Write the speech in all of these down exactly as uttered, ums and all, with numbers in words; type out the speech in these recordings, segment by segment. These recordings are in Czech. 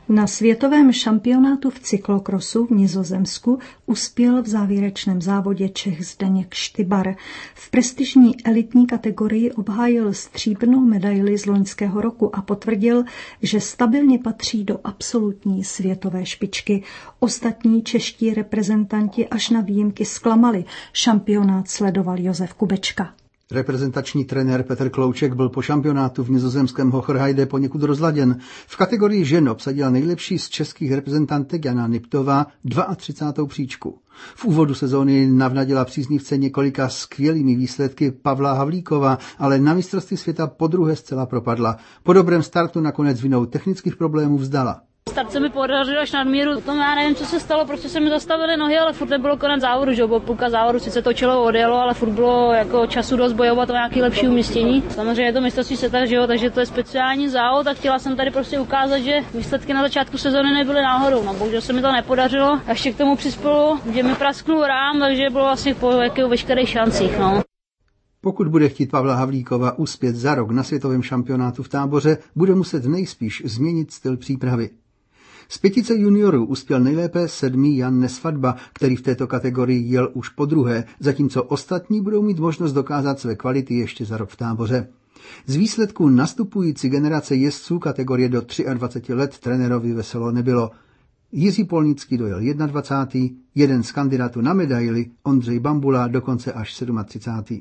Na světovém šampionátu v cyklokrosu v Nizozemsku uspěl v závěrečném závodě Čech Zdeněk Štybar. V prestižní elitní kategorii obhájil stříbrnou medaili z loňského roku a potvrdil, že stabilně patří do absolutní světové špičky. Ostatní čeští reprezentanti až na výjimky zklamali. Šampionát sledoval Josef Kubečka. Reprezentační trenér Petr Klouček byl po šampionátu v nizozemském Hocherheide poněkud rozladěn. V kategorii žen obsadila nejlepší z českých reprezentantek Jana Niptová třicátou druhou příčku. V úvodu sezóny navnadila příznivce několika skvělými výsledky Pavla Havlíková, ale na mistrovství světa podruhé zcela propadla. Po dobrém startu nakonec vinou technických problémů vzdala. Start se mi podařil až nadmíru. Potom já nevím, co se stalo, prostě se mi zastavily nohy, ale furt nebylo konec závodu, že jo, půlka závodu sice točilo, odjelo, ale furt bylo jako času dost bojovat o nějaké lepší umístění. Samozřejmě je to mistrovství světa, že jo, takže to je speciální závod a chtěla jsem tady prostě ukázat, že výsledky na začátku sezóny nebyly náhodou. No, bohužel se mi to nepodařilo. A ještě k tomu přispělo, že mi prasknul rám, takže bylo vlastně po jako veškerých šancích, no. Pokud bude chtít Pavla Havlíkova uspět za rok na světovém šampionátu v Táboře, bude muset nejspíš změnit styl přípravy. Z pětice juniorů uspěl nejlépe sedmý Jan Nesvadba, který v této kategorii jel už podruhé, zatímco ostatní budou mít možnost dokázat své kvality ještě za rok v Táboře. Z výsledků nastupující generace jezdců kategorie do dvaceti tří let trenérovi veselo nebylo. Jiří Polnický dojel dvacátý první, jeden z kandidátů na medaili, Ondřej Bambula, dokonce až třicátý sedmý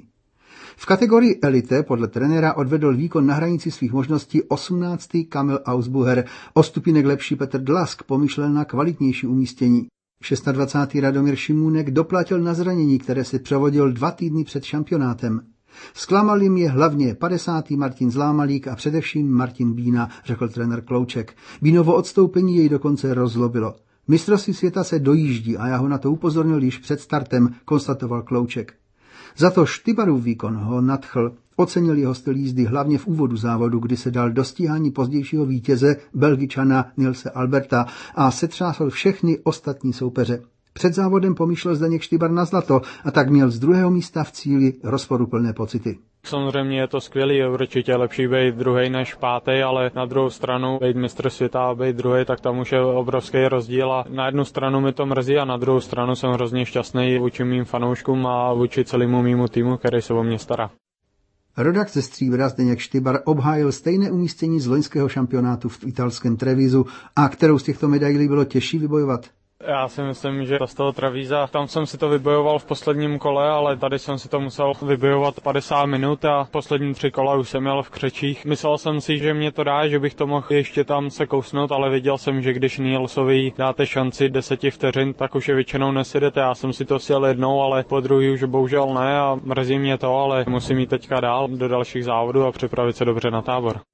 V kategorii elite podle trenéra odvedl výkon na hranici svých možností osmnáctý Kamil Ausbucher. O stupinek lepší Petr Dlask pomyšlel na kvalitnější umístění. dvacátý šestý Radomír Šimůnek doplatil na zranění, které si převodil dva týdny před šampionátem. Zklamal jim je hlavně padesátý Martin Zlámalík a především Martin Bína, řekl trenér Klouček. Bínovo odstoupení jej dokonce rozlobilo. Mistrovství světa se dojíždí a já ho na to upozornil již před startem, konstatoval Klouček. Za to Štybarův výkon ho nadchl, ocenil jeho styl jízdy hlavně v úvodu závodu, kdy se dal do stíhání pozdějšího vítěze Belgičana Nilse Alberta a setřásl všechny ostatní soupeře. Před závodem pomýšlel Zdeněk Štybar na zlato a tak měl z druhého místa v cíli rozporuplné pocity. Samozřejmě je to skvělý, je určitě lepší být druhý než pátý, ale na druhou stranu být mistr světa a být druhý, tak tam už je obrovský rozdíl a na jednu stranu mi to mrzí a na druhou stranu jsem hrozně šťastný vůči mým fanouškům a vůči celému mýmu týmu, který se o mě stará. Rodak ze Stříbra Zdeněk Štybar obhájil stejné umístění z loňského šampionátu v italském Trevisu, a kterou z těchto medailí bylo těžší vybojovat. Já si myslím, že z toho Trevíza, tam jsem si to vybojoval v posledním kole, ale tady jsem si to musel vybojovat padesát minut a poslední tři kola už jsem měl v křečích. Myslel jsem si, že mě to dá, že bych to mohl ještě tam se kousnout, ale viděl jsem, že když Nielsovi dáte šanci deseti vteřin, tak už je většinou nesjedete. Já jsem si to sjel jednou, ale po druhý už bohužel ne a mrzí mě to, ale musím jít teďka dál do dalších závodů a připravit se dobře na Tábor.